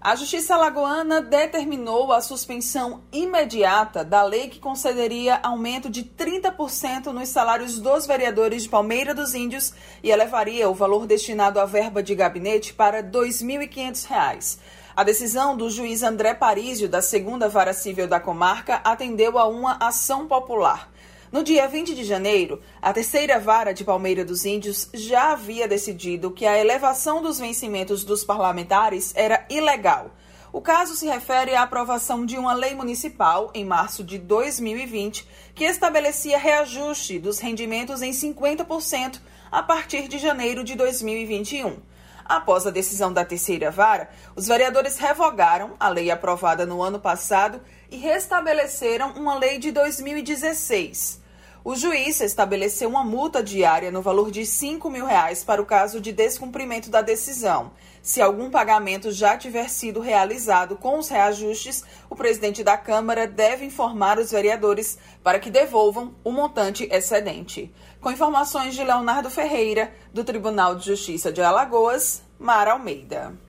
A Justiça Alagoana determinou a suspensão imediata da lei que concederia aumento de 30% nos salários dos vereadores de Palmeira dos Índios e elevaria o valor destinado à verba de gabinete para R$ 2.500. A decisão do juiz André Parísio, da 2ª Vara Civil da comarca, atendeu a uma ação popular. No dia 20 de janeiro, a 3ª Vara de Palmeira dos Índios já havia decidido que a elevação dos vencimentos dos parlamentares era ilegal. O caso se refere à aprovação de uma lei municipal, em março de 2020, que estabelecia reajuste dos rendimentos em 50% a partir de janeiro de 2021. Após a decisão da 3ª Vara, os vereadores revogaram a lei aprovada no ano passado e restabeleceram uma lei de 2016. O juiz estabeleceu uma multa diária no valor de R$ 5.000 para o caso de descumprimento da decisão. Se algum pagamento já tiver sido realizado com os reajustes, o presidente da Câmara deve informar os vereadores para que devolvam o montante excedente. Com informações de Leonardo Ferreira, do Tribunal de Justiça de Alagoas, Mara Almeida.